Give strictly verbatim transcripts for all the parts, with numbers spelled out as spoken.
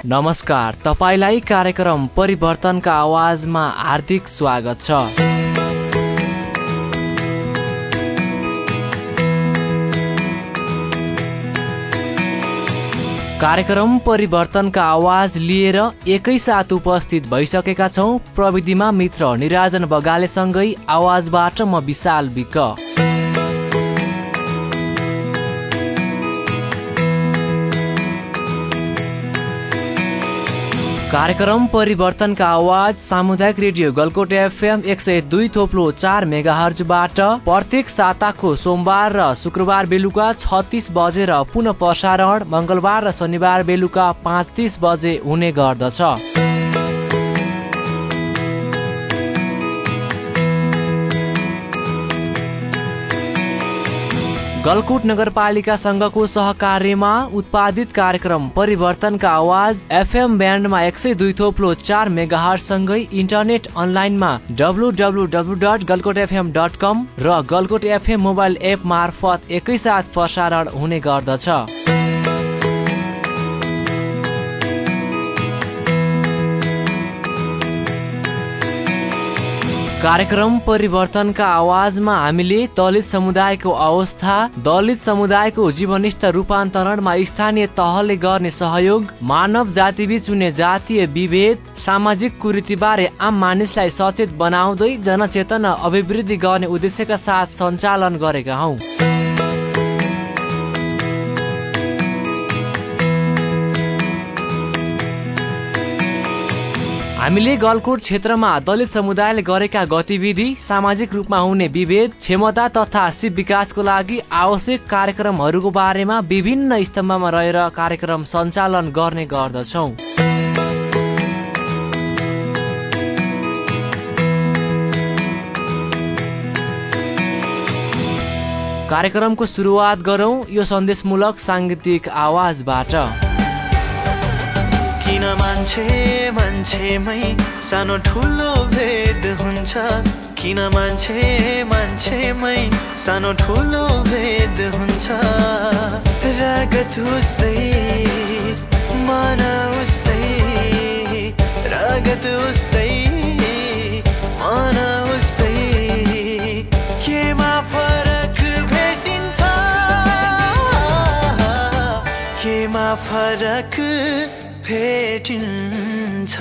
नमस्कार, तपाईलाई कार्यक्रम परिवर्तनका आवाजमा हार्दिक स्वागत छ। कार्यक्रम परिवर्तनका आवाज लिएर एकैसाथ उपस्थित भइसकेका छौं। प्रविधिमा मित्र निराजन बगालेसँगै आवाजबाट म विशाल विक। कार्यक्रम परिवर्तनका आवाज सामुदायिक रेडियो गलकोट एफएम एक सय दुई थोप्लो चार मेगाहर्जबाट प्रत्येक साताको सोमबार र शुक्रबार बेलुका छत्तीस बजेर पुनः प्रसारण मंगलबार र शनिबार बेलुका पाँच तीस बजे हुने गर्दछ। गलकुट नगरपालिका संघको सहकार्यमा उत्पादित कार्यक्रम परिवर्तनका आवाज एफएम ब्यान्डमा एक सय दुई थोप्लो चार मेगाहर्जसँगै इन्टरनेट अनलाइनमा W W W dot Galkot FM dot com र गलकोट एफएम मोबाइल एप मार्फत एकैसाथ प्रसारण हुने गर्दछ। कार्यक्रम परिवर्तनका आवाजमा हामीले दलित समुदायको अवस्था, दलित समुदायको जीवनस्तर रूपान्तरणमा स्थानीय तहले गर्ने सहयोग, मानव जातिबीच हुने जातीय विभेद, सामाजिक कुरीतिबारे आम मानिसलाई सचेत बनाउँदै जनचेतना अभिवृद्धि गर्ने उद्देश्यका साथ सञ्चालन गरेका हौं। हामीले गलकोट क्षेत्रमा दलित समुदायले गरेका गतिविधि, सामाजिक रूपमा हुने विभेद, क्षमता तथा सिप विकासको लागि आवश्यक कार्यक्रमहरूको बारेमा विभिन्न स्तम्भमा रहेर कार्यक्रम सञ्चालन गर्ने गर्दछौं। कार्यक्रमको सुरुवात गरौं यो सन्देशमूलक सांगीतिक आवाजबाट। किन मान्छे मान्छेमै सानो ठुलो भेद हुन्छ, किन मान्छे मान्छेमै सानो ठुलो भेद हुन्छ। रगत उस्तै मन उस्तै, रगत उस्तै मन उस्तै, केमा फरक भेटिन्छ, केमा फरक भेटिन्छ।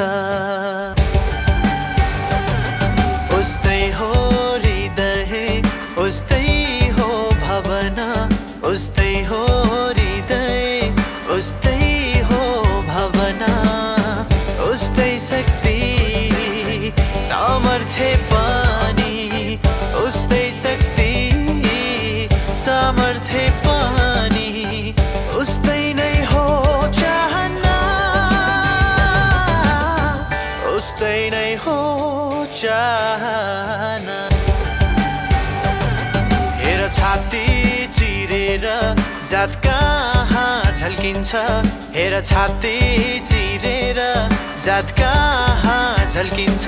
उस्तै हो हृदय, उस्तै हो भावना, उस्तै हो हृदय, उस्तै हो भावना, उस्तै शक्ति सामर्थ्य पनि, उस्तै शक्ति सामर्थ्य पनि, उस्तै नै हो चाहना, उस्तै नै हो चाहना। हेर छाती चिरेर जात कहाँ झल्किन्छ, हेर छाती चिरेर जात कहाँ झल्किन्छ।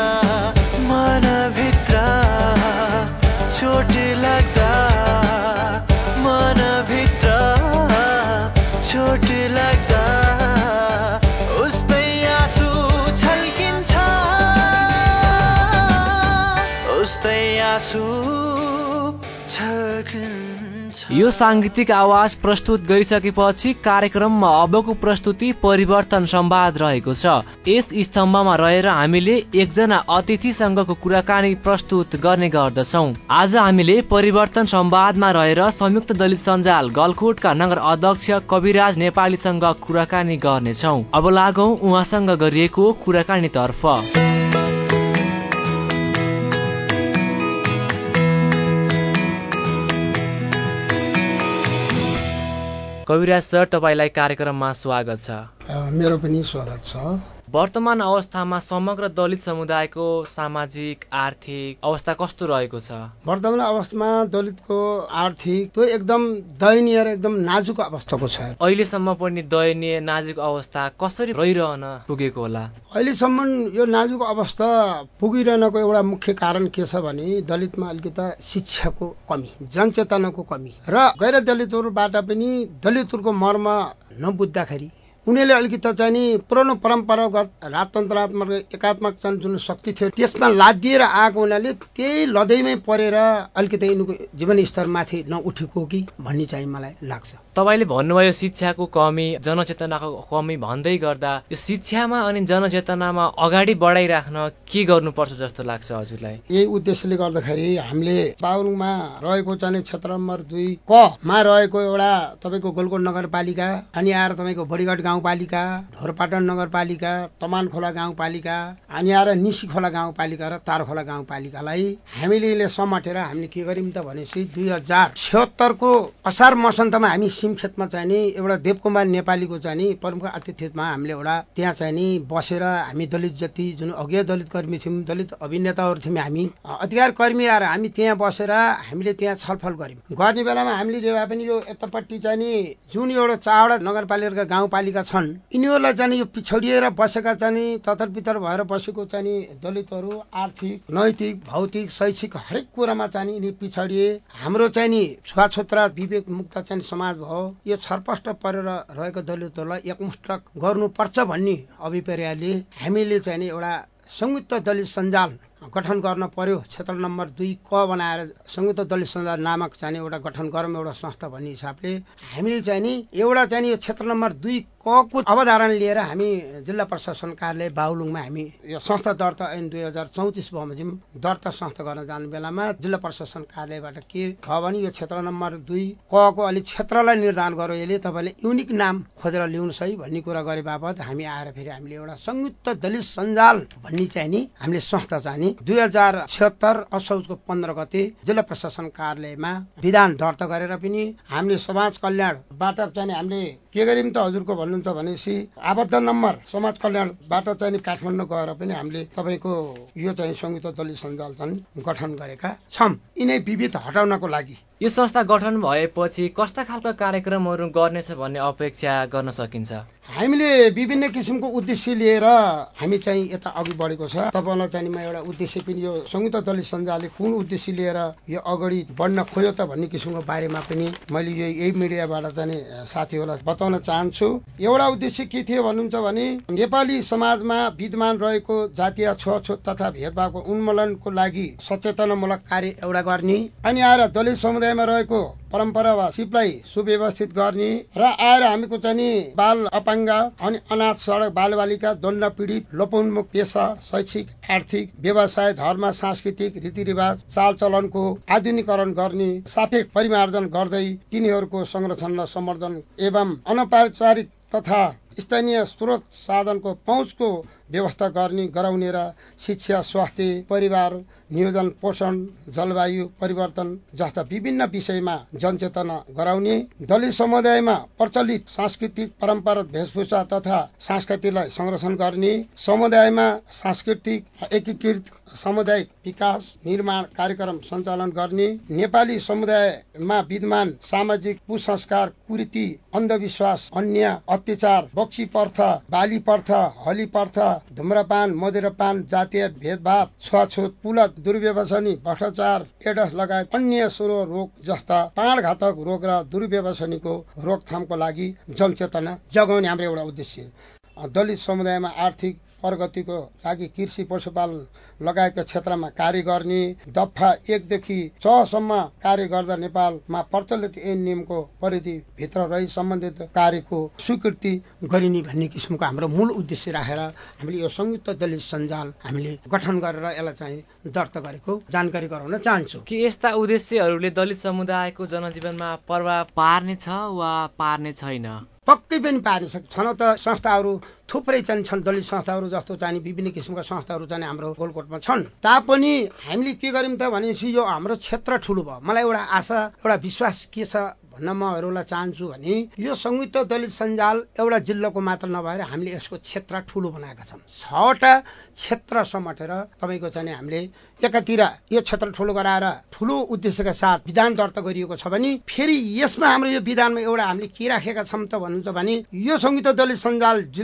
मनभित्र चोट लाग्दा, मनभित्र चोट लाग्दा उस्तै आँसु छल्किन्छ, उस्तै आँसु छल्किन्छ। यो सांगीतिक आवाज प्रस्तुत गरिसकेपछि कार्यक्रममा अबको प्रस्तुति परिवर्तन संवाद रहेको छ। यस स्तम्भमा रहेर हामीले एकजना अतिथिसँगको कुराकानी प्रस्तुत गर्ने गर्दछौं। आज हामीले परिवर्तन संवादमा रहेर संयुक्त दलित सञ्जाल गलकोटका नगर अध्यक्ष कविराज नेपालीसँग कुराकानी गर्नेछौं। अब लागौं उहाँसँग गरिएको कुराकानीतर्फ। कविराज सर, तपाईलाई कार्यक्रममा स्वागत छ। मेरो पनि स्वागत छ। वर्तमान अवस्थामा समग्र दलित समुदायको सामाजिक आर्थिक अवस्था कस्तो रहेको छ? वर्तमान अवस्थामा दलितको आर्थिक तो एकदम दयनीय र एकदम नाजुक अवस्थाको छ। अहिलेसम्म पनि दयनीय नाजुक अवस्था कसरी रहिरहन पुगेको होला? अहिलेसम्म यो नाजुक अवस्था पुगिरहनको एउटा मुख्य कारण के छ भने दलितमा अलिकति शिक्षाको कमी, जनचेतनाको कमी र गैर दलितहरूबाट पनि दलितहरूको मर्म नबुझ्दाखेरि उनीहरूले अलिकति चाहिँ नि पुरानो परम्परागत राजतन्त्रात्मक एकात्मक चाहिँ जुन शक्ति थियो त्यसमा लादिएर आएको हुनाले त्यही लदैमै परेर अलिकति यिनीको जीवन स्तर माथि नउठेको कि भन्ने चाहिँ मलाई लाग्छ। तपाईँले भन्नुभयो शिक्षाको कमी, जनचेतनाको कमी भन्दै गर्दा यो शिक्षामा अनि जनचेतनामा अगाडि बढाइराख्न के गर्नुपर्छ जस्तो लाग्छ हजुरलाई? यही उद्देश्यले गर्दाखेरि हामीले बागलुङमा रहेको चाहिँ क्षेत्र नम्बर दुई क मा रहेको एउटा तपाईँको गोलकोट नगरपालिका, अनि आएर तपाईँको बडीगढ गाउँपालिका, ढोरपाटन नगरपालिका, तमानखोला गाउँपालिका, अनि आएर निसी खोला गाउँपालिका र तारखोला गाउँपालिकालाई हामीले समाटेर हामीले के गर्यौँ त भनेपछि दुई हजार छिहत्तरको असार मसन्तमा हामी सिमखेतमा चाहिँ नि एउटा देवकुमार नेपालीको चाहिँ नि प्रमुख आतिथ्यमा हामीले एउटा त्यहाँ चाहिँ नि बसेर हामी दलित जति जुन अज्ञ दलित कर्मी थियौँ, दलित अभिनेताहरू थियौँ, हामी अधिकार कर्मी आएर हामी त्यहाँ बसेर हामीले त्यहाँ छलफल गर्यौँ। गर्ने बेलामा हामीले जे भए पनि यो यतापट्टि चाहिँ नि जुन एउटा चारवटा नगरपालिका गाउँपालिका छन् यिनीहरूलाई चाहिँ यो पिछडिएर बसेका चाहिँ नि ततर बितर भएर बसेको चाहिँ नि दलितहरू आर्थिक, नैतिक, भौतिक, शैक्षिक हरेक कुरामा चाहिँ नि यिनी पिछडिए। हाम्रो चाहिँ नि छुवाछुत्रा विवेक मुक्त चाहिँ समाज भयो। यो छरपष्ट परेर रहेको दलितहरूलाई एकमुष्ट गर्नुपर्छ भन्ने अभिप्रायले हामीले चाहिँ नि एउटा संयुक्त दलित सञ्जाल गठन गर्न पर्यो। क्षेत्र नम्बर दुई क बनाएर संयुक्त दलित सञ्जाल नामक चाहिँ एउटा गठन गरौँ एउटा संस्था भन्ने हिसाबले हामीले चाहिँ नि एउटा चाहिँ यो क्षेत्र नम्बर दुई क को अवधारण लिएर हामी जिल्ला प्रशासन कार्यालय बागलुङमा हामी यो संस्था दर्ता ऐन दुई हजार चौतिस बमोजिम दर्ता संस्था गर्न जाने बेलामा जिल्ला प्रशासन कार्यालयबाट के भयो भने यो क्षेत्र नम्बर दुई क को अलिक क्षेत्रलाई निर्धारण गरौँ, यसले तपाईँले युनिक नाम खोजेर ल्याउनुहोस् है भन्ने कुरा गरे बापत हामी आएर फेरि हामीले एउटा संयुक्त दलित सञ्जाल भन्ने चाहिँ नि हामीले संस्था चाहिँ दुई हजार छिहत्तर असौजको पन्ध्र गते जिल्ला प्रशासन कार्यालयमा विधान दर्ता गरेर पनि हामीले समाज कल्याणबाट चाहिँ हामीले के गर्यौँ त हजुरको भन्नुहुन्छ भनेपछि आबद्ध नम्बर समाज कल्याणबाट चाहिँ काठमाडौँ गएर पनि हामीले तपाईँको यो चाहिँ संयुक्त दलित सञ्जाल चाहिँ गठन गरेका छौँ यिनै विविध हटाउनको लागि। यो संस्था गठन भएपछि कस्ता खालका कार्यक्रमहरू गर्नेछ भन्ने अपेक्षा गर्न सकिन्छ? हामीले विभिन्न किसिमको उद्देश्य लिएर हामी चाहिँ यता अघि बढेको छ। तपाईँलाई चाहिँ म एउटा उद्देश्य पनि यो संयुक्त दलित सञ्जालले कुन उद्देश्य लिएर यो अगाडि बढ्न खोज्यो त भन्ने किसिमको बारेमा पनि मैले यो यही मिडियाबाट चाहिँ साथीहरूलाई बताउन चाहन्छु। एउटा उद्देश्य के थियो भन्नुहुन्छ भने नेपाली समाजमा विद्यमान रहेको जातीय छुवाछुत तथा भेदभावको उन्मूलनको लागि सचेतनामूलक कार्य एउटा गर्ने, अनि आएर दलित समुदायमा रहेको परम्परा वा सिपलाई सुव्यवस्थित गर्ने र आएर हामीको चाहिँ बाल अपाङ्ग अनि अनाथ सडक बालबालिका द्वन्द पीडित लोपोन्मुख पेसा शैक्षिक आर्थिक व्यवसाय धर्म सांस्कृतिक रीतिरिवाज चालचलनको आधुनिकीकरण गर्ने, सापेक्ष परिमार्जन गर्दै तिनीहरूको संरक्षण र सम्वर्धन एवं अनौपचारिक तथा स्थानीय स्रोत साधनको पहुँचको व्यवस्था गर्ने गराउने र शिक्षा, स्वास्थ्य, परिवार नियोजन, पोषण, जलवायु परिवर्तन जस्ता विभिन्न विषयमा जनचेतना गराउने, दलित समुदायमा प्रचलित सांस्कृतिक परम्परागत वेशभूषा तथा संस्कृतिलाई संरक्षण गर्ने, समुदायमा सांस्कृतिक एकीकृत सामुदायिक विकास निर्माण कार्यक्रम सञ्चालन गर्ने, नेपाली समुदायमा विद्यमान सामाजिक कुसंस्कार, कुरीति, अन्धविश्वास, अन्याय, अत्याचार, बक्सी प्रथा, बाली प्रथा, हली प्रथा, धुम्रपान, मदिरापान, जातीय भेदभाव, छुवाछुत, कुलत, दुर्व्यवसायी, भ्रष्टाचार, एड्स लगायत अन्य सुरो रोग जस्ता प्राणघातक रोग र दुर्व्यवसायीको रोकथामको लागि जनचेतना जगाउने हाम्रो एउटा उद्देश्य। दलित समुदायमा आर्थिक प्रगतिको लागि कृषि, पशुपालन लगायतका क्षेत्रमा कार्य गर्ने, दफा एकदेखि छसम्म कार्य गर्दा नेपालमा प्रचलित ऐन नियमको परिधिभित्र रही सम्बन्धित कार्यको स्वीकृति गरिने भन्ने किसिमको हाम्रो मूल उद्देश्य राखेर हामीले यो संयुक्त दलित सञ्जाल हामीले गठन गरेर यसलाई चाहिँ दर्ता गरेको जानकारी गराउन चाहन्छु। के यस्ता उद्देश्यहरूले दलित समुदायको जनजीवनमा प्रभाव पार्ने छ वा पार्ने छैन? पक्कै पनि पार्न सक्छ। छन त संस्थाहरू थुप्रै चाहिँ छन्, दलित संस्थाहरू जस्तो चाहिँ विभिन्न किसिमका संस्थाहरू चाहिँ हाम्रो गोलकोटमा छन्। तापनि हामीले के गर्यौँ त भनेपछि यो हाम्रो क्षेत्र ठुलो भयो। मलाई एउटा आशा एउटा विश्वास के छ भन्न म हरूलाई चाहन्छु भने यो संयुक्त दलित सञ्जाल एउटा जिल्लाको मात्र नभएर हामीले यसको क्षेत्र ठुलो बनाएका छौँ। छवटा क्षेत्र समातेर तपाईँको चाहिँ हामीले एकातिर यो क्षेत्र ठुलो गराएर ठुलो उद्देश्यका साथ विधान दर्ता गरिएको छ भने फेरि यसमा हाम्रो यो विधानमा एउटा हामीले के राखेका छौँ त भन्नुहुन्छ भने यो संयुक्त दलित सञ्जाल जिल्ला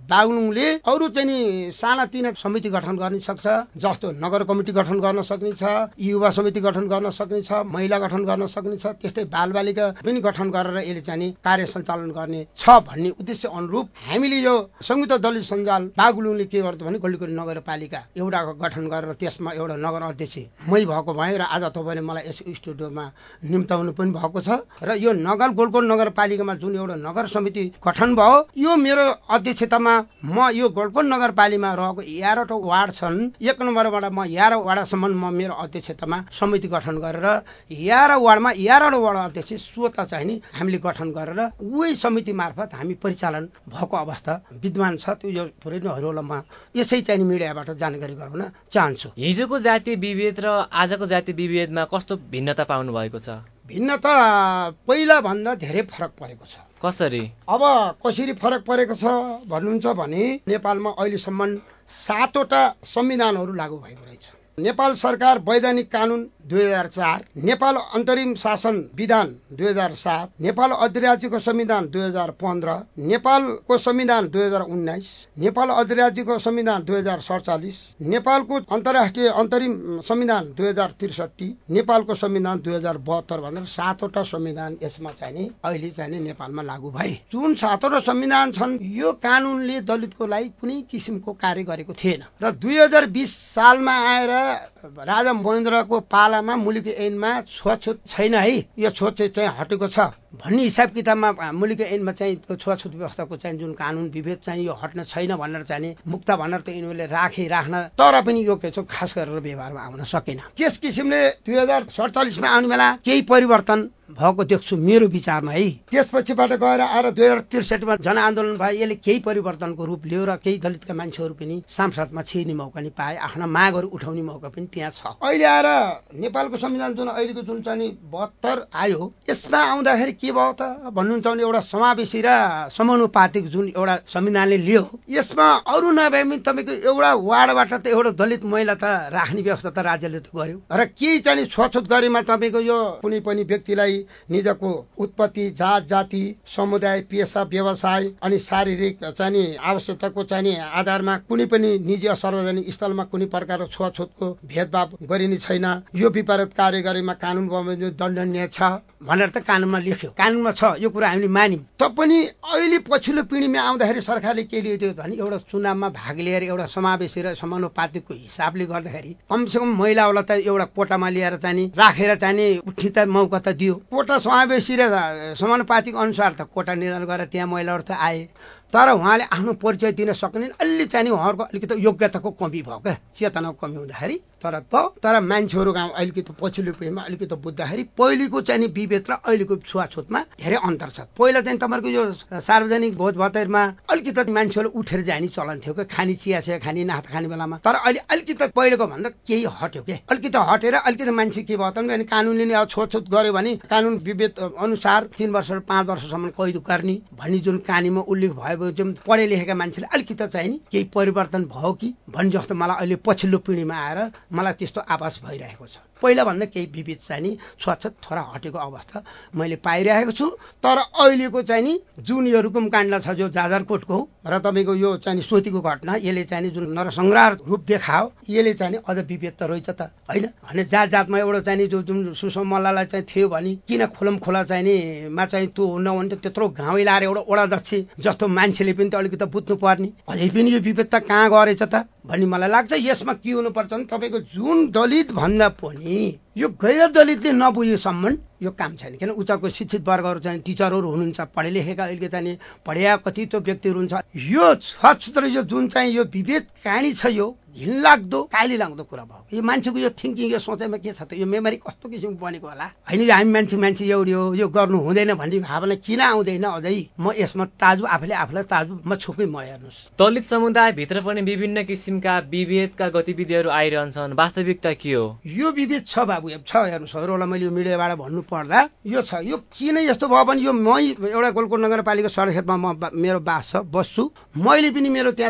बागलुङले अरू चाहिँ नि सानातिना समिति गठन गर्न सक्छ, जस्तो नगर कमिटी गठन गर्न सक्नेछ, युवा समिति गठन गर्न सक्नेछ, महिला गठन गर्न सक्नेछ, त्यस्तै बालबालिका पनि गठन गरेर यसले चाहिँ कार्य सञ्चालन गर्ने छ भन्ने उद्देश्य अनुरूप हामीले यो संयुक्त दलित सञ्जाल बागलुङले के गर्छ भने गल्लीकोट नगरपालिका एउटा गठन गरेर त्यसमा एउटा नगर अध्यक्ष मै भएको भएँ र आज तपाईँले मलाई यस स्टुडियोमा निम्ताउनु पनि भएको छ। र यो नगर गोलकोट नगरपालिकामा जुन एउटा नगर समिति गठन भयो, यो मेरो अध्यक्षतामा म यो गोलकोट नगरपालिकामा रहेको एघारवटा वार्ड छन्, एक नम्बरबाट म एघार वार्डसम्म म मेरो अध्यक्षतामा समिति गठन गरेर एघार वार्डमा एघारवटा वार्ड अध्यक्ष स्वतः चाहिँ नि हामीले गठन गरेर उही समिति मार्फत हामी परिचालन भएको अवस्था विद्यमान छ। त्यो यो पुरै नहरुलाई म यसै चाहिँ मिडियाबाट जानकारी गराउन चाहन्छु। हिजोको जातीय विभेद र आजको जातीय विभेदमा कस्तो भिन्नता पाउनु भएको छ? भिन्नता पहिला भन्दा धेरै फरक परेको छ। कसरी? अब कसरी फरक परेको छ भन्नुहुन्छ भने नेपालमा अहिलेसम्म सातवटा संविधानहरू लागू भएको रहेछ। नेपाल सरकार वैधानिक कानून दुई हजार चार, नेपाल अन्तरिम शासन विधान दुई हजार सात, नेपाल अधिराज्यको संविधान दुई हजार पन्ध्र, नेपालको संविधान दुई हजार उन्नाइस, नेपाल अधिराज्यको संविधान दुई हजार सडचालिस, नेपालको अन्तर्राष्ट्रिय अन्तरिम संविधान दुई हजार त्रिसठी, नेपालको संविधान दुई हजार बहत्तर भनेर सातवटा संविधान यसमा चाहिँ अहिले चाहिँ नेपालमा लागू भए। जुन सातवटा संविधान छन् यो कानूनले दलितको लागि कुनै किसिमको कार्य गरेको थिएन र दुई हजार बिस सालमा आएर राजा महेन्द्रको पालामा मुलुकी ऐनमा छुवाछुत छैन है, यो छुवाछुत चाहिँ हटेको छ भन्ने हिसाब किताबमा मुलुकी ऐनमा चाहिँ छुवाछुत व्यवस्थाको चाहिँ जुन कानून विभेद चाहिँ यो हट्न छैन भनेर चाहिँ मुक्ता भनेर त यिनीहरूले राखे राख्न, तर पनि यो के छ खास गरेर व्यवहारमा आउन सकेन। त्यस किसिमले दुई हजार सडचालिसमा आउने बेला केही परिवर्तन भएको देख्छु मेरो विचारमा है। त्यसपछिबाट गएर आएर दुई हजार त्रिसठीमा जनआन्दोलन भयो, यसले केही परिवर्तनको रूप लियो र केही दलितका मान्छेहरू पनि सांसदमा छिर्ने मौका नि पाए, आफ्ना मागहरू उठाउने मौका पनि त्यहाँ छ। अहिले आएर नेपालको संविधान जुन अहिलेको जुन चाहिँ बहत्तर आयो, यसमा आउँदाखेरि के भयो त भन्नुहुन्छ भने एउटा समावेशी र समानुपातिक जुन एउटा संविधानले लियो, यसमा अरू नभए पनि तपाईँको एउटा वार्डबाट त एउटा दलित महिला त राख्ने व्यवस्था त राज्यले त गर्यो र केही चाहिँ छुवाछुत गरेमा तपाईँको यो कुनै पनि व्यक्तिलाई निजको उत्पत्ति, जात जाति, समुदाय, पेसा, व्यवसाय अनि शारीरिक चाहिँ आवश्यकताको चाहिँ आधारमा कुनै पनि निजी सार्वजनिक स्थलमा कुनै प्रकारको छुवाछुतको भेदभाव गरिने छैन, यो विपरीत कार्य गरेमा कानून बमोजिम दण्डनीय छ भनेर त कानूनमा लेख्यो, कानूनमा छ, यो कुरा हामीले मान्यौं। तपनि अहिले पछिल्लो पिँढीमा आउँदाखेरि सरकारले के लियो भने एउटा चुनावमा भाग लिएर एउटा समावेशी र समानुपातिकको हिसाबले गर्दाखेरि कमसेकम महिलाहरूलाई त एउटा कोटामा लिएर चाहिँ राखेर चाहिँ उठ्ने त मौका त दियो। कोटा समावेशी र समानुपातिक अनुसार त कोटा निर्धारण गरेर त्यहाँ महिलाहरू त आए, तर उहाँले आफ्नो परिचय दिन सक्ने अलि चाहिँ उहाँहरूको अलिकति योग्यताको कमी भयो क्या, चेतनाको कमी हुँदाखेरि। तर तर मान्छेहरू गाउँ अलिकति पछिल्लो पिँढीमा अलिकति बुझ्दाखेरि पहिलेको चाहिँ विभेद र अहिलेको छुवाछुतमा धेरै अन्तर छ। पहिला चाहिँ तपाईँको यो सार्वजनिक भोज भतेरमा अलिकति मान्छेहरू उठेर जाने चलन थियो क्या, खाने चिया चिया खाने नास्ता खाने बेलामा, तर अहिले अलिकति पहिलेको भन्दा केही हट्यो क्या, अलिकति हटेर अलिकति मान्छे के भयो त कानुनले नै अब छुवाछुत गर्यो भने कानुन विभेद अनुसार तीन वर्ष पाँच वर्षसम्म कैद गर्ने भन्ने जुन कानुनमा उल्लेख भयो, जुन पढे लेखेका मान्छेले अलिकति चाहिँ नि केही परिवर्तन भयो कि भन्ने जस्तो मलाई अहिले पछिल्लो पिँढीमा आएर मलाई त्यस्तो आभास भइरहेको छ। पहिला भन्दा केही विभेद चाहिँ नि छुवाछुत थोडा हटेको अवस्था मैले पाइरहेको छु। तर अहिलेको चाहिँ नि जुन यो रुकुम काण्ड छ जो जाजरकोटको र तपाईँको यो चाहिँ सोतीको घटना, यसले चाहिँ जुन नरसंहार रूप देखायो, यसले चाहिँ अझ विभेद त रहेछ त होइन भने जात जातमा एउटा चाहिँ जो जुन सुषमा मल्ललाई चाहिँ थियो भने किन खोलम खोला चाहिँ नि मा चाहिँ त्यो हुन भने त्यत्रो गाउँ लाएर एउटा ओडाध्यक्ष जस्तो मान्छेले पनि त अलिकति बुझ्नु पर्ने, अझै पनि यो विभेद त कहाँ गरेछ त भन्ने मलाई लाग्छ। यसमा के हुनुपर्छ भने तपाईँको जुन दलित भन्दा पनि यो गैर दलितले नबुझेसम्म यो काम छैन। किन उचाको शिक्षित वर्गहरू चाहिँ टिचरहरू हुनुहुन्छ, पढे लेखेका अहिले चाहिँ पढेका कति त्यो व्यक्तिहरू हुन्छ, यो छुवाछुत यो जुन चाहिँ यो विभेद कहानी छ यो घिनलाग्दो काली लाग्दो कुरा भयो। यो मान्छेको यो थिङ्किङ यो सोचाइमा के छ त, यो मेमोरी कस्तो किसिमको बनेको होला होइन, हामी मान्छे मान्छे एउटै हो, यो गर्नु हुँदैन भन्ने भावना किन आउँदैन अझै, म यसमा ताजु आफूले आफूलाई ताजु म छुकै म हेर्नुहोस्। दलित समुदायभित्र पनि विभिन्न किसिमका विभेदका गतिविधिहरू आइरहन्छन्, वास्तविकता के हो? यो विभेद छ बाबु, छ हेर्नुहोस्, हजुरलाई मैले यो मिडियाबाट भन्नु पर्दा यो छ। यो किन यस्तो भयो भने यो मै एउटा गोलकोट नगरपालिका सडक क्षेत्रमा म मेरो बास छ, बस्छु, मैले पनि मेरो त्यहाँ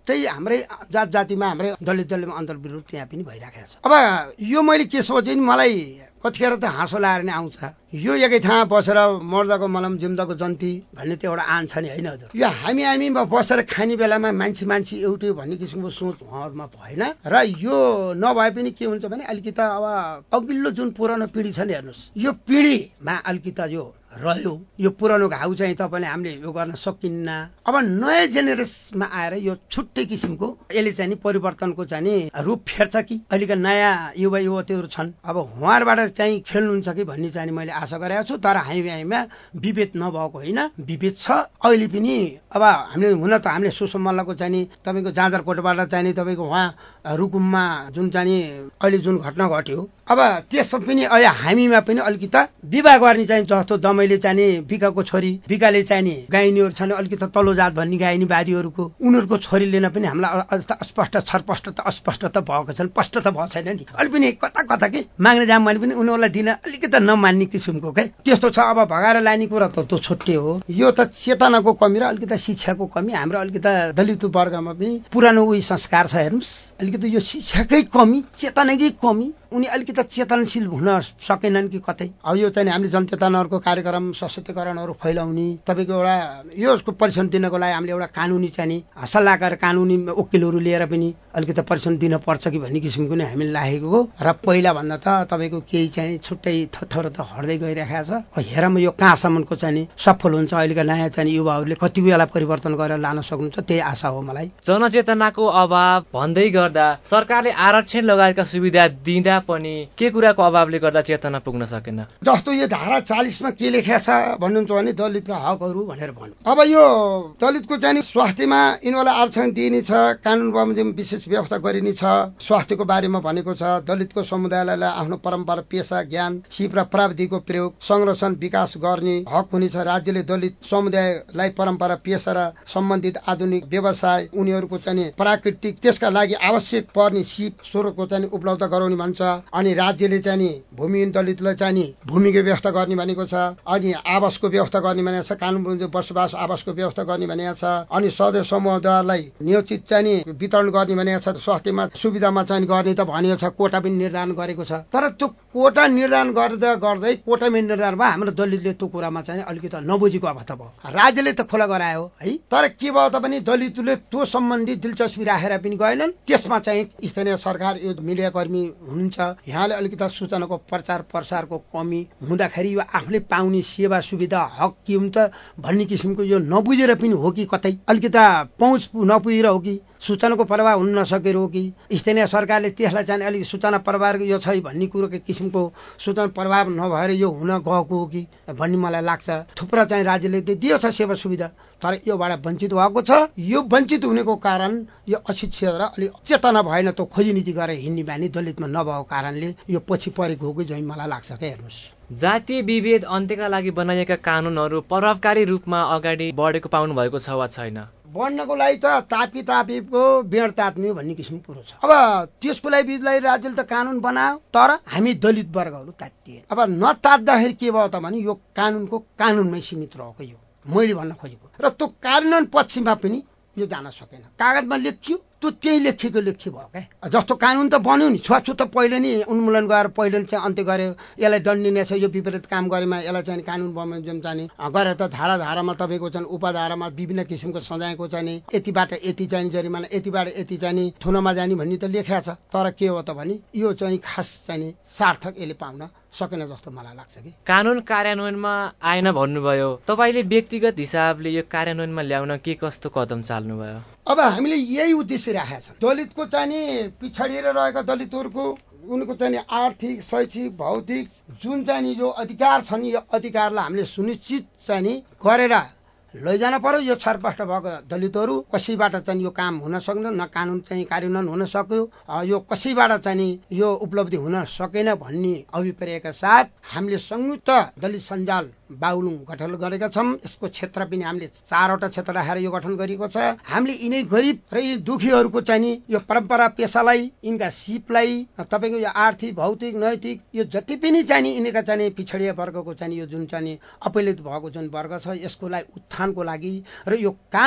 छुट्टै हाम्रै जात जातिमा हाम्रै दलित दलमा अन्तर्विरोध त्यहाँ पनि भइराखेको छ। अब यो मैले के सोचेँ नि, मलाई कतिखेर त हाँसो लाएर नै आउँछ। यो एकै ठाउँमा बसेर मर्दाको मलम जिउँदाको जन्ती भन्ने त्यो एउटा आन छ नि होइन हजुर। यो हामी हामीमा बसेर खाने बेलामा मान्छे मान्छे एउटै भन्ने किसिमको सोच उहाँहरूमा भएन। र यो नभए पनि के हुन्छ भने अलिकति अब अघिल्लो जुन पुरानो पिँढी छ नि, हेर्नुहोस् यो पिँढीमा अलिकति यो रह्यो, यो पुरानो घाउ चाहिँ तपाईँले हामीले यो गर्न सकिन्न। अब नयाँ जेनेरेसनमा आएर यो छुट्टै किसिमको यसले चाहिँ नि परिवर्तनको चाहिँ नि रूप फेर्छ कि अहिलेका नयाँ युवा युवतीहरू छन्, अब उहाँहरूबाट चाहिँ खेल्नुहुन्छ कि भन्ने चाहिँ मैले आशा गरेको छु। तर हामी हामीमा विभेद नभएको होइन, विभेद छ अहिले पनि। अब हामीले हुन त हामीले सुषमा मल्लको चाहिँ नि तपाईँको जाजरकोटबाट चाहिँ नि तपाईँको उहाँ रुकुममा जुन चाहिँ नि अहिले जुन घटना घट्यो, अब त्यसमा पनि अहिले हामीमा पनि अलिकति विवाह गर्ने चाहिँ जस्तो दमैले चाहिँ नि बिकाको छोरी बिकाले चाहिँ नि गाइनीहरू छन् अलिकति तल्लो जात भन्ने गाइनी बारीहरूको उनीहरूको छोरी लिन पनि हामीलाई अस्पष्ट छरपष्ट त अस्पष्ट त भएको छन्, स्पष्ट त भएको छैन नि। अहिले पनि कता कता के माग्ने जाम भने पनि उनीहरूलाई दिन अलिकति नमान्ने किसिमको के त्यस्तो छ। अब भगाएर लाने कुरा त त्यो छुट्टै हो, यो त चेतनाको कमी र अलिकति शिक्षाको कमी। हाम्रो अलिकति दलित वर्गमा पनि पुरानो उही संस्कार छ, हेर्नुहोस् अलिकति यो शिक्षाकै कमी, चेतनाकै कमी। उनी अलिकति चेतनशील हुन सकेनन् कि कतै। अब यो चाहिँ हामीले जनचेतनाहरूको कार्यक्रम सशक्तिकरणहरू फैलाउने तपाईँको एउटा यसको परिश्रम दिनको लागि हामीले एउटा कानुनी चाहिँ सल्लाहकार कानुनी वकिलहरू लिएर पनि अलिकति परिश्रम दिन पर्छ कि भन्ने किसिमको नै हामीले लागेको हो। र पहिला भन्दा त तपाईँको केही चाहिँ छुट्टै थोरो त हट्दै गइरहेको छ। हेरौँ यो कहाँसम्मको चाहिँ सफल हुन्छ, अहिलेका नयाँ चाहिँ युवाहरूले कति बेला परिवर्तन गरेर लान सक्नुहुन्छ, त्यही आशा हो मलाई। जनचेतनाको अभाव भन्दै गर्दा सरकारले आरक्षण लगायतका सुविधा दिँदा पनि के कुराको अभावले गर्दा चेतना पुग्न सकेन? जस्तो यो धारा चालीसमा के लेखेको छ भन्नुहुन्छ भने दलितका हकहरू भनेर भन्नु। अब यो दलितको चाहिँ स्वास्थ्यमा यिनीहरूलाई आरक्षण दिइनेछ, कानुन बमोजिम विशेष व्यवस्था गरिनेछ। स्वास्थ्यको बारेमा भनेको छ दलितको समुदायलाई आफ्नो परम्परा पेसा ज्ञान सिप र प्राविधिकको प्रयोग संरक्षण विकास गर्ने हक हुनेछ। राज्यले दलित समुदायलाई परम्परा पेसा र सम्बन्धित आधुनिक व्यवसाय उनीहरूको चाहिँ प्राकृतिक त्यसका लागि आवश्यक पर्ने सिप स्रोतको चाहिँ उपलब्ध गराउने भन्छ। अनि राज्यले चाहिँ नि भूमिहीन दलितलाई चाहिँ नि भूमिको व्यवस्था गर्ने भनेको छ। अनि आवासको व्यवस्था गर्ने भनेको छ, कानुन बसोबास आवासको व्यवस्था गर्ने भनेको छ। अनि सदस्य समुदायलाई नियोजित चाहिँ नि वितरण गर्ने भनेको छ। स्वास्थ्यमा सुविधामा चाहिँ गर्ने त भनेको छ, कोटा पनि निर्धारण गरेको छ। तर त्यो कोटा निर्धारण गर्दा गर्दै कोटामा निर्धारण भयो, हाम्रो दलितले त्यो कुरामा चाहिँ अलिकति नबुझेको अवस्था भयो। राज्यले त खुला गरायो है, तर के भयो त पनि दलितले त्यो सम्बन्धी दिलचस्पी राखेर पनि गएनन्। त्यसमा चाहिँ स्थानीय सरकार यो मिडियाकर्मी हुनुहुन्छ, यहाँले अलिकति सूचनाको प्रचार प्रसारको कमी हुँदाखेरि यो आफूले पाउने सेवा सुविधा हक के हुन्छ भन्ने किसिमको यो नबुझेर पनि हो कि कतै अलिकति पहुँच नपुगेर हो कि सूचनाको प्रभाव हुन नसकेर हो कि स्थानीय सरकारले त्यसलाई चाहिँ अलिक सूचना प्रभाव यो छ भन्ने कुरोको किसिमको सूचना प्रभाव नभएर यो हुन गएको हो कि भन्ने मलाई लाग्छ। थुप्रा चाहिँ राज्यले दियो छ सेवा सुविधा, तर योबाट वञ्चित भएको छ। यो वञ्चित हुनेको कारण यो अशिक्षित र अलिक चेतना भएन त खोजी नीति गरेर हिँड्ने बानी दलितमा नभएको कारणले यो पछि परेको हो कि जही मलाई लाग्छ क्या। हेर्नुहोस् जातीय विभेद अन्त्यका लागि बनाइएका कानुनहरू प्रभावकारी रूपमा अगाडि बढेको पाउनु भएको छ वा छैन? बढ्नको लागि त तापी तापीको बेड तात्मियो भन्ने किसिमको कुरो छ। अब त्यसको लागि राज्यले त कानुन बनायो, तर हामी दलित वर्गहरू तातिए। अब नतात्दाखेरि के भयो त भने यो कानुनको कानुनमै सीमित रहेको यो मैले भन्न खोजेको। र त्यो कानुन पक्षमा पनि यो जान सकेन। कागजमा लेखियो त्यो त्यही लेखिएको लेखी भयो क्या। जस्तो कानुन त बन्यो नि, छुवाछुत त पहिले नि उन्मूलन गरेर पहिले चाहिँ अन्त्य गर्यो। यसलाई दण्डनीय छ, यो विपरीत काम गरेमा यसलाई चाहिँ कानुन बमोजिम चाहिँ गरेर त धारा धारामा तपाईँको चाहिँ उपधारामा विभिन्न किसिमको सजायको चाहिँ यतिबाट यति चाहिँ जरिमाना यतिबाट यति चाहिँ थुनमा जाने भन्ने त लेखेको छ। तर के हो त भने यो चाहिँ खास चाहिँ सार्थक यसले पाउन सकेन जस्तो मलाई लाग्छ कि। कानुन कार्यान्वयनमा आएन भन्नुभयो, तपाईँले व्यक्तिगत हिसाबले यो कार्यान्वयनमा ल्याउन के कस्तो कदम चाल्नुभयो? अब हामीले यही उद्देश्य राखेका छौँ, दलितको चाहिँ पिछडिएर रहेका दलितहरूको उनको चाहिँ आर्थिक शैक्षिक भौतिक जुन चाहिँ यो अधिकार छन् यो अधिकारलाई हामीले सुनिश्चित चाहिँ गरेर लैजान पर्यो। यो छरपष्ट भएको दलितहरू कसैबाट चाहिँ यो काम हुन सक्दैन, न कानुन चाहिँ कार्यान्वयन हुन सक्यो, यो कसैबाट चाहिँ यो उपलब्धि हुन सकेन भन्ने अभिप्रायका साथ हामीले संयुक्त दलित सञ्जाल बाहुलुङ गठन गरेका छौँ। यसको क्षेत्र पनि हामीले चारवटा क्षेत्र राखेर यो गठन गरिएको छ। हामीले यिनै गरिब र यी दुखीहरूको चाहिँ यो परम्परा पेसालाई यिनका सिपलाई तपाईँको यो आर्थिक भौतिक नैतिक यो जति पनि चाहिँ यिनका चाहिँ पिछडिया वर्गको चाहिँ यो जुन चाहिँ अपहिलित भएको जुन वर्ग छ यसको लागि उत्थानको लागि र यो कानुन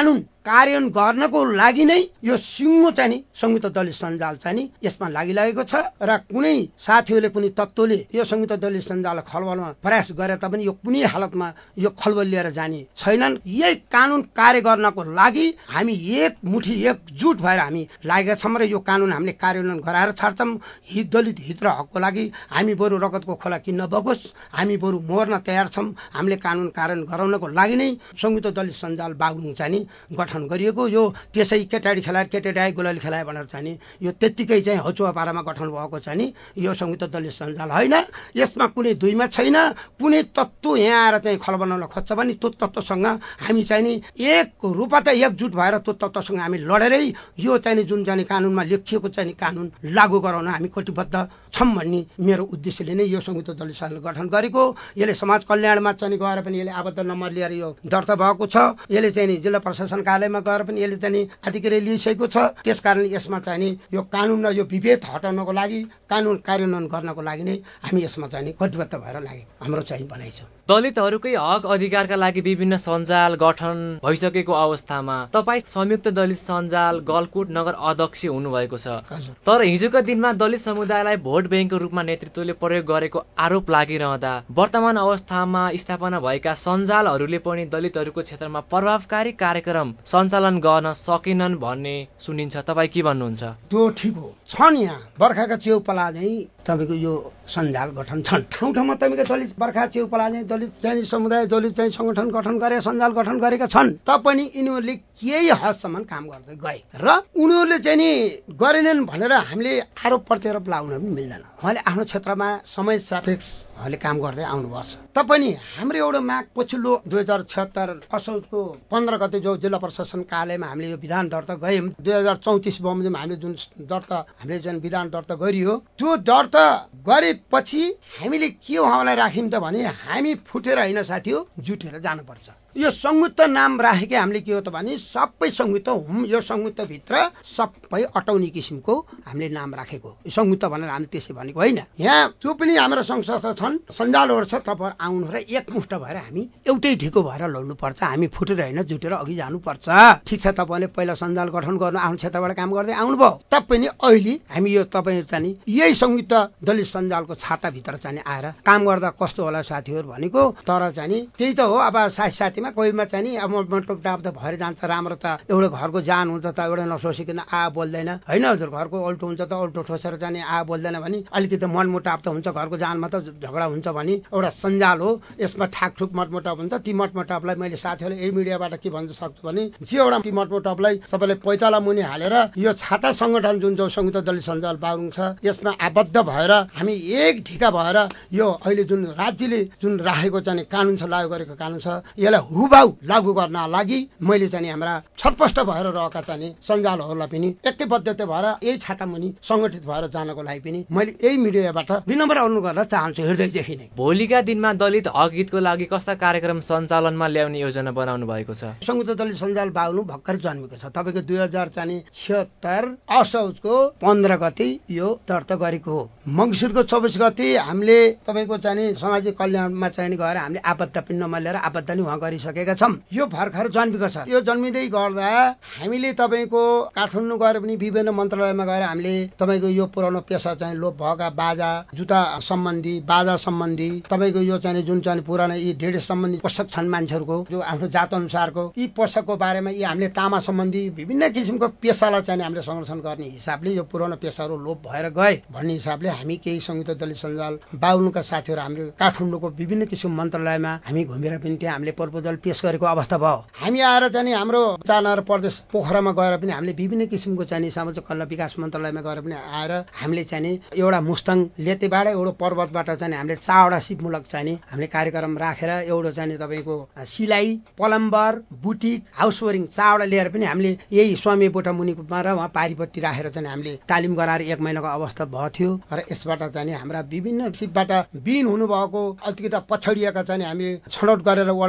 कार्यान्वयन गर्नको लागि नै यो सिङ्गो चाहिँ नि संयुक्त दलित सञ्जाल चाहिँ नि यसमा लागिरहेको छ र कुनै साथीहरूले कुनै तत्त्वले यो संयुक्त दलित सञ्जाल खलबलमा प्रयास गरे तापनि यो कुनै हालतमा यो खलबल लिएर जाने छैनन्। यही कानुन कार्य गर्नको लागि हामी एक मुठी एकजुट भएर हामी लागेका छौँ र यो कानुन हामीले कार्यान्वयन गराएर छाड्छौँ। हित दलित हित र हकको लागि हामी बरु रगतको खोला किन्न बगोस्, हामी बरु मर्न तयार छौँ। हामीले कानुन कार्यान्वयन गराउनको लागि नै संयुक्त दलित सञ्जाल बागलुङ चाहिँ नि गठन गरिएको। यो त्यसै केटाडी खेलाएर केटाडी आए गोलाली खेलाए भनेर चाहिँ नि यो त्यत्तिकै चाहिँ हचुवा पारामा गठन भएको चाहिँ नि यो संयुक्त दलित सञ्जाल होइन। यसमा कुनै दुईमा छैन। कुनै तत्त्व यहाँ आएर चाहिँ खल बनाउन खोज्छ भने त्यो तत्त्वसँग हामी चाहिँ नि एक रूपमा त एकजुट भएर त्यो तत्त्वसँग हामी लडेरै यो चाहिँ नि जुन चाहिँ कानुनमा लेखिएको चाहिँ नि कानुन लागू गराउन हामी कटिबद्ध छौँ भन्ने मेरो उद्देश्यले नै यो संयुक्त दलित सञ्जाल गठन गरेको। यसले समाज कल्याणमा चाहिँ गएर पनि यसले आबद्ध नम्बर लिएर यो दर्ता भएको छ। यसले चाहिँ नि जिल्ला प्रशासन कार्यालयमा गएर पनि यसले चाहिँ नि अधिकारी लिइसकेको छ। त्यसकारण यसमा चाहिँ नि यो कानुन र यो विभेद हटाउनको लागि कानुन कार्यान्वयन गर्नको लागि नै हामी यसमा चाहिँ नि कटिबद्ध भएर लागेको हाम्रो चाहिँ भनाइ छ। दलितहरूकै हक अधिकारका लागि विभिन्न सञ्जाल गठन भइसकेको अवस्थामा तपाईँ संयुक्त दलित सञ्जाल गलकुट नगर अध्यक्ष हुनुभएको छ। तर हिजोका दिनमा दलित समुदायलाई भोट ब्याङ्कको रूपमा नेतृत्वले प्रयोग गरेको आरोप लागिरहँदा वर्तमान अवस्थामा स्थापना भएका सञ्जालहरूले पनि दलितहरूको क्षेत्रमा प्रभावकारी कार्यक्रम सञ्चालन गर्न सकेनन् भन्ने सुनिन्छ। तपाईँ के भन्नुहुन्छ? त्यो ठिक हो। छन् यहाँ बर्खाका चेउपला चाहिँ तपाईँको यो सञ्जाल गठन छन्। ठाउँ ठाउँमा तपाईँको दलित बर्खा चेउपला चाहिँ दलित चाहिँ समुदाय दलित चाहिँ सङ्गठन गठन गरे सञ्जाल गठन गरेका छन्। तपनि यिनीहरूले केही हदसम्म काम गर्दै गए र उनीहरूले चाहिँ नि गरेनन् भनेर हामीले आरोप प्रत्यारोप लाउन पनि मिल्दैन। उहाँले आफ्नो क्षेत्रमा समय सापेक्ष उहाँले काम गर्दै आउनुपर्छ। तपनि हाम्रो एउटा माग पछिल्लो दुई हजार छत्तर असोजको पन्ध्र गते जो जिल्ला प्रशासन कार्यालयमा हामीले यो विधान दर्ता गयौँ दुई हजार चौतिस बमोजिम हामीले जुन दर्ता हामीले जुन विधान दर्ता गरियो त्यो दर्ता गरेपछि हामीले के उहाँलाई राख्यौँ त भने हामी फुटेर होइन साथी हो जुटेर जानुपर्छ। यो संयुक्त नाम राखेकै हामीले के हो त भने सबै संयुक्त हुँ। यो संयुक्त भित्र सबै अटाउने किसिमको हामीले नाम राखेको संयुक्त भनेर हामीले त्यसै भनेको होइन। यहाँ त्यो पनि हाम्रो संस्था छन् सञ्जालहरू छ। तपाईँ आउनु र एकमुष्ट भएर हामी एउटै ढिको भएर लड्नुपर्छ। हामी फुटेर होइन जुटेर अघि जानुपर्छ। ठिक छ, तपाईँले पहिला सञ्जाल गठन गर्नु आफ्नो क्षेत्रबाट काम गर्दै आउनुभयो। तपाईँ अहिले हामी यो तपाईँ चाहिँ यही संयुक्त दलित सञ्जालको छाताभित्र चाहिँ आएर काम गर्दा कस्तो होला साथीहरू भनेको। तर चाहिँ त्यही त हो। अब साथी साथीमा कोहीमा चाहिँ नि अब मटोकटाप त भएर जान्छ। राम्रो त एउटा घरको जान हुन्छ त एउटा नसोसिकन आ बोल्दैन होइन हजुर। घरको अल्टो हुन्छ त अल्टो ठोसेर चाहिँ आ बोल्दैन भने अलिकति मनमुटाप त हुन्छ। घरको जानमा त झगडा हुन्छ भने एउटा सञ्जाल हो। यसमा ठाकठुक मतमुटाप हुन्छ। ती मतमुटापलाई मैले साथीहरूले यही मिडियाबाट के भन्न सक्छु भने जे एउटा ती मतमुटापलाई तपाईँले पैताला मुनि हालेर यो छाता सङ्गठन जुन जो संयुक्त दलित सञ्जाल बागलुङ छ यसमा आबद्ध भएर हामी एक ढिका भएर यो अहिले जुन राज्यले जुन राखेको चाहिँ कानुन छ लागू गरेको कानुन छ यसलाई हुबाउ लागू गर्न लागि मैले चाहिँ हाम्रा छटपष्ट भएर रहेका चाहिँ सञ्जालहरूलाई पनि एकैबद्धता भएर यही छाता मुनि सङ्गठित भएर जानको लागि पनि मैले यही मिडियाबाट विनम्र अनुरोध गर्न चाहन्छु हृदयदेखि नै। भोलिका दिनमा दलित हक हितको लागि कस्ता कार्यक्रम सञ्चालनमा ल्याउने योजना बनाउनु भएको छ? संयुक्त दलित सञ्जाल बागलुङ भर्खर जन्मेको छ। तपाईँको दुई हजार चाहिँ छिहत्तर असौजको पन्ध्र गते यो दर्ता गरेको हो। मङ्सिरको चौबिस गते हामीले तपाईँको चाहिँ सामाजिक कल्याणमा चाहिँ गएर हामीले आपत्ति पिण्डमा लिएर आपत्ति नै उहाँ गरिसकेका छौँ। यो भर्खर जन्मेको छ। यो जन्मिँदै गर्दा हामीले तपाईँको काठमाडौँ गएर पनि विभिन्न मन्त्रालयमा गएर हामीले तपाईँको यो पुरानो पेसा चाहिँ लोप भएका बाजा जुत्ता सम्बन्धी बाजा सम्बन्धी तपाईँको यो चाहिँ जुन चाहिँ पुरानो यी ढेड सम्बन्धी पोषक छन् मान्छेहरूको जो आफ्नो जात अनुसारको यी पोषकको बारेमा यी हामीले तामा सम्बन्धी विभिन्न किसिमको पेसालाई चाहिँ हामीले संरक्षण गर्ने हिसाबले यो पुरानो पेसाहरू लोप भएर गए भन्ने हिसाबले हामी केही संयुक्त दलित सञ्जाल बागलुङका साथीहरू हाम्रो काठमाडौँको विभिन्न किसिम मन्त्रालयमा हामी घुमेर पनि त्यहाँ हामीले प्रपोजल पेश गरेको अवस्था भयो। हामी आएर चाहिँ हाम्रो चारनगर प्रदेश पोखरामा गएर पनि हामीले विभिन्न किसिमको चाहिँ सामाजिक कल्याण विकास मन्त्रालयमा गएर पनि आएर हामीले चाहिँ एउटा मुस्ताङ लेतेबाट एउटा पर्वतबाट चाहिँ हामीले चारवटा सिपमूलक चाहिँ हामीले कार्यक्रम राखेर एउटा चाहिँ तपाईँको सिलाइ प्लम्बर बुटिक हाउस बोरिङ चारवटा लिएर पनि हामीले यही स्वामी बोटा मुनिमा र उहाँ पारिपट्टि राखेर चाहिँ हामीले तालिम गराएर एक महिनाको अवस्था भएको थियो। र यसबाट चाहिँ हाम्रा विभिन्न सिपबाट बिन हुनुभएको अलिकति पछडिएका चाहिँ हामी छनौट गरेर वडा वडाबाट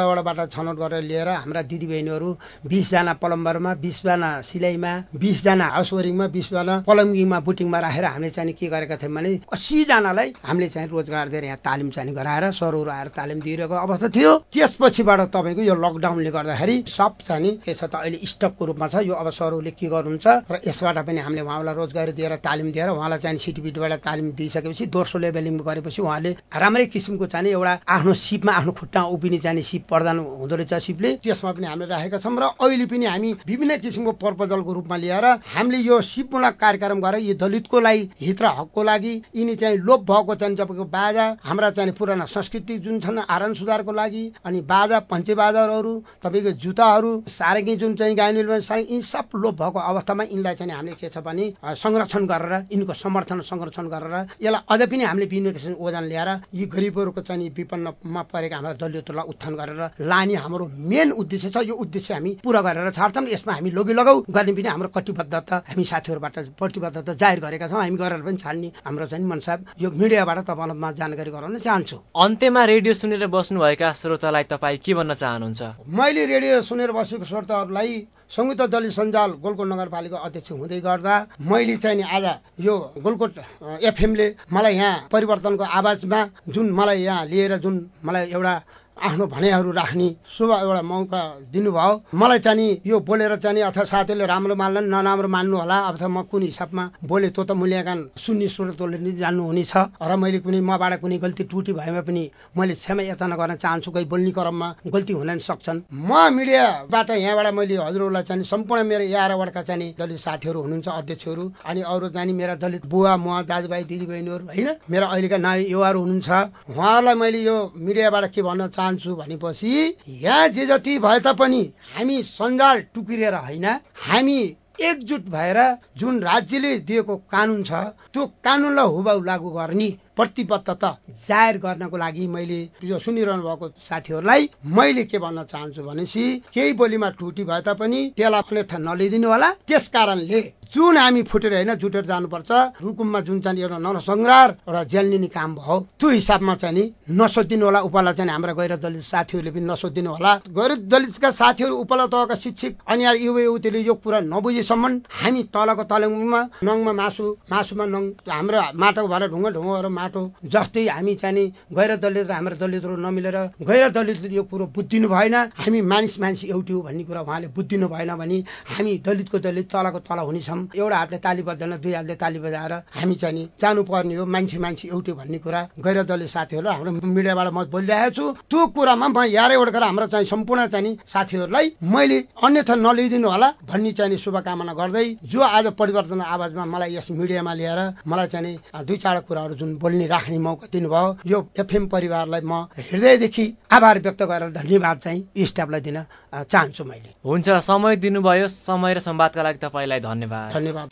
छनौट गरेर लिएर हाम्रा दिदीबहिनीहरू बिसजना प्लम्बरमा, बिसजना सिलाइमा, बिसजना हाउसवेयरिङमा, बिसजना प्लम्बिङमा, बुटिङमा राखेर हामीले चाहिँ के गरेका थियौँ भने अस्सीजनालाई हामीले चाहिँ रोजगार दिएर यहाँ तालिम चाहिँ गराएर सरहरू आएर तालिम दिइरहेको अवस्था थियो। त्यसपछिबाट तपाईँको यो लकडाउनले गर्दाखेरि सब चाहिँ के छ त अहिले स्टपको रूपमा छ। यो अब सरहरूले के गर्नुहुन्छ र यसबाट पनि हामीले उहाँलाई रोजगारी दिएर तालिम दिएर उहाँलाई चाहिँ सिटिपिटीबाट तालिम दिइसकेपछि दोस्रो लेभलिङ गरेपछि उहाँले राम्रै किसिमको चाहिँ एउटा आफ्नो सिपमा आफ्नो खुट्टामा उभिने चाहिँ सिप प्रदान हुँदो रहेछ सिपले। त्यसमा पनि हामीले राखेका छौँ र अहिले पनि हामी विभिन्न किसिमको प्रपोजलको रूपमा लिएर हामीले यो सिपमूलक कार्यक्रम गरेर यो दलितको लागि हित र हकको लागि यिनी चाहिँ लोप भएको चाहिँ तपाईँको बाजा हाम्रा चाहिँ पुराना संस्कृति जुन छन् आरन सुधारको लागि अनि बाजा पञ्चे बाजाहरू तपाईँको जुत्ताहरू सारङ्गी जुन चाहिँ गाइने सारङ्गी यी सब लोप भएको अवस्थामा यिनलाई चाहिँ हामीले के छ भने संरक्षण गरेर यिनको समर्थन संरक्षण गरेर यसलाई अझै पनि हामीले विभिन्न किसिमको ओजन ल्याएर यी गरिबहरूको चाहिँ विपन्नमा परेका हाम्रा दलितहरूलाई उत्थान गरेर लाने हाम्रो मेन उद्देश्य छ। यो उद्देश्य हामी पूरा गरेर छाड्छौँ। यसमा हामी लोगी लगाउ गर्ने पनि हाम्रो कटिबद्धता हामी साथीहरूबाट प्रतिबद्धता जाहेर गरेका छौँ। हामी गरेर पनि छाड्ने हाम्रो चाहिँ मनसाब यो मिडियाबाट तपाईँलाई जानकारी गराउन चाहन्छु। अन्त्यमा रेडियो सुनेर बस्नुभएका श्रोतालाई तपाईँ के भन्न चाहनुहुन्छ? मैले रेडियो सुनेर बसेको श्रोताहरूलाई संयुक्त दलित सञ्जाल गोलकोट नगरपालिका अध्यक्ष हुँदै गर्दा मैले चाहिँ आज यो गोलकोट एफएमले मलाई यहाँ परिवर्तनको आवाजमा जुन मलाई यहाँ लिएर जुन मलाई एउटा आफ्नो भनाइहरू राख्ने शुभ एउटा मौका दिनुभयो। मलाई चाहिँ यो बोलेर चाहिँ अथवा साथीले राम्रो मान्दैन नराम्रो मान्नु होला। अब म कुन हिसाबमा बोले त्यो त मूल्याङ्कन सुन्ने श्रोताले नै जान्नुहुनेछ र मैले कुनै मबाट कुनै गल्ती त्रुटि भएमा पनि मैले क्षमा याचना गर्न चाहन्छु। कोही बोल्ने क्रममा गल्ती हुन सक्छन्। म मिडियाबाट यहाँबाट मैले हजुरहरूलाई चाहिँ सम्पूर्ण मेरो एघारवटा चाहिँ दलित साथीहरू हुनुहुन्छ अध्यक्षहरू अनि अरू चाहिँ मेरा दलित बुवा म दाजुभाइ दिदीबहिनीहरू होइन मेरा अहिलेका नयाँ युवाहरू हुनुहुन्छ उहाँहरूलाई मैले यो मिडियाबाट के भन्न चाहन्छु भनेपछि यहाँ जे जति भए तापनि हामी सञ्जाल टुक्रिएर होइन हामी एकजुट भएर जुन राज्यले दिएको कानुन छ त्यो कानुनलाई हुबहु लागू गर्ने प्रतिबद्धता जाहेर गर्नको लागि मैले यो सुनिरहनु भएको साथीहरूलाई मैले के भन्न चाहन्छु भनेपछि केही बोलीमा त्रुटि भए तापनि त्यसलाई अन्यथा नलिदिनु होला। त्यस कारणले जुन हामी फुटेर होइन जुटेर जानुपर्छ। रुकुममा जुन चाहिँ एउटा नरसंहार एउटा जेल लिने काम भयो त्यो हिसाबमा चाहिँ नि नसोधिनु होला। उपला चाहिँ हाम्रा गैर दलित साथीहरूले पनि नसोधिनु होला। गैर दलितका साथीहरू उपला तहका शिक्षक अनि युवा युवतीले यो कुरा नबुझेसम्म हामी तलको तलङमा नङमा मासु मासुमा नङ हाम्रो माटोको भएर ढुङ्गा ढुङ्गाहरू माटो जस्तै हामी चाहिँ गैर दलित र हाम्रो दलितहरू नमिलेर गैर दलित यो कुरो बुझिदिनु भएन। हामी मानिस मानिस एउटै हो भन्ने कुरा उहाँले बुझिदिनु भएन भने हामी दलितको दलित तलको तल हुनेछौँ। एउटा हातले ताली बजाउन दुई हातले ताली बजाएर हामी चाहिँ जानुपर्ने हो मान्छे मान्छे एउटै भन्ने कुरा गैर दलित साथीहरू हाम्रो मिडियाबाट म बोलिरहेको छु। त्यो कुरामा म यारै ओडकर हाम्रो चाहिँ सम्पूर्ण चाहिँ साथीहरूलाई मैले अन्यथा नलिदिनु होला भन्ने चाहिँ शुभकामना गर्दै जो आज परिवर्तन आवाजमा मलाई यस मिडियामा लिएर मलाई चाहिँ दुई चार कुराहरू जुन बोल्ने राख्ने मौका दिनुभयो यो एफएम परिवारलाई म हृदयदेखि आभार व्यक्त गरेर धन्यवाद चाहिँ स्टाफलाई दिन चाहन्छु मैले। हुन्छ, समय दिनुभयो। समय र संवादका लागि तपाईँलाई धन्यवाद। धन्यवाद।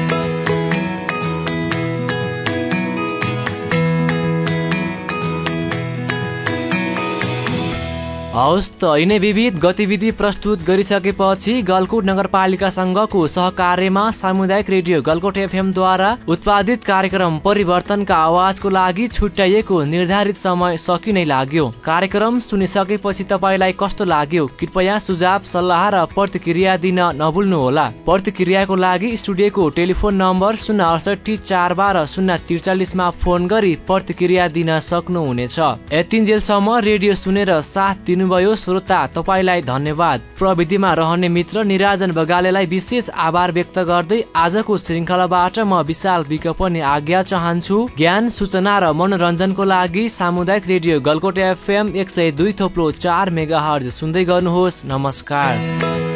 हवस् त यिनै विविध गतिविधि प्रस्तुत गरिसकेपछि गलकोट नगरपालिकासँगको सहकार्यमा सामुदायिक रेडियो गलकोट एफएमद्वारा उत्पादित कार्यक्रम परिवर्तनका आवाजको लागि छुट्याइएको निर्धारित समय सकिनै लाग्यो। कार्यक्रम सुनिसकेपछि तपाईँलाई कस्तो लाग्यो कृपया सुझाव सल्लाह र प्रतिक्रिया दिन नभुल्नुहोला। प्रतिक्रियाको लागि स्टुडियोको टेलिफोन नम्बर शून्य अडसठी चार बाह्र शून्य त्रिचालिसमा फोन गरी प्रतिक्रिया दिन सक्नुहुनेछ। यतिन्जेलसम्म रेडियो सुनेर साथ दिनु भयो श्रोता तपाईलाई धन्यवाद। प्रविधिमा रहने मित्र निराजन बगालेलाई विशेष आभार व्यक्त गर्दै आजको श्रृङ्खलाबाट म विशाल विक पनि आज्ञा चाहन्छु। ज्ञान सूचना र मनोरञ्जनको लागि सामुदायिक रेडियो गलकोट एफएम एक सय दुई थोप्लो चार मेगा हर्ज सुन्दै गर्नुहोस्। नमस्कार।